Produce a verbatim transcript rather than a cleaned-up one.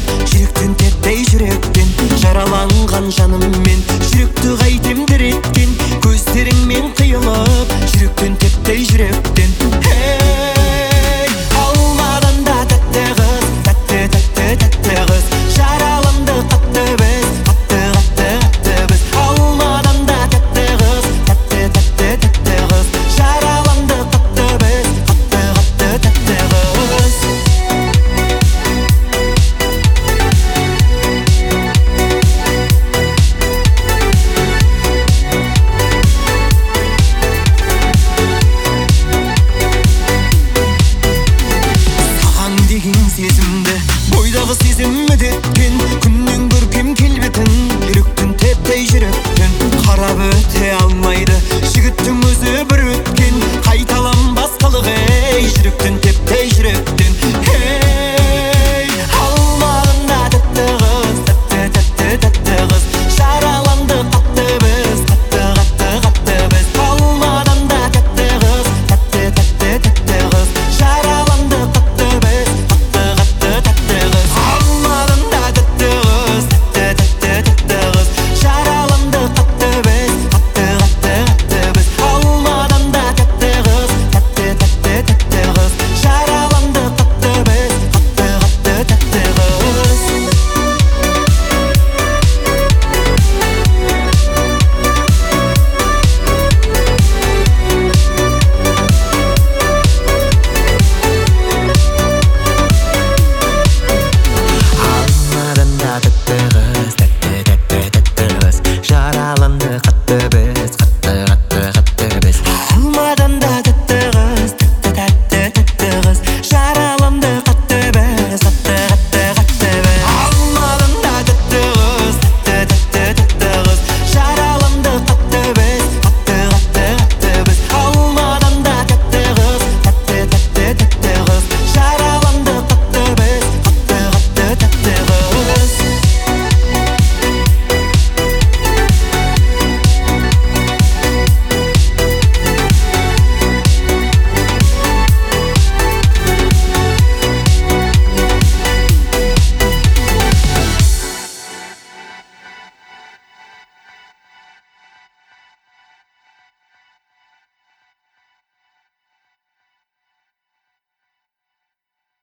жүректен теппей жүректен жараланған жаныммен жүректі қайтем діреткен көздеріңмен қиылып жүректен теппей жүректен. Ей, алмадан да тәтті қыз, тәтті тәтті тәтті қыз, жараланды қатты біз, қатты қатты қатты біз. Алмадан да тәтті қыз, тәтті тәтті тәтті қыз, жараланды қатты біз, қатты қатты тәтті қыз. Сезімді бойдағы сезім үдеткен күннен көркем келбетін жүректен теппей жүректен қарап өте алмайды жігіттің өзі бір өткен қайталанбас қылық ей жүректен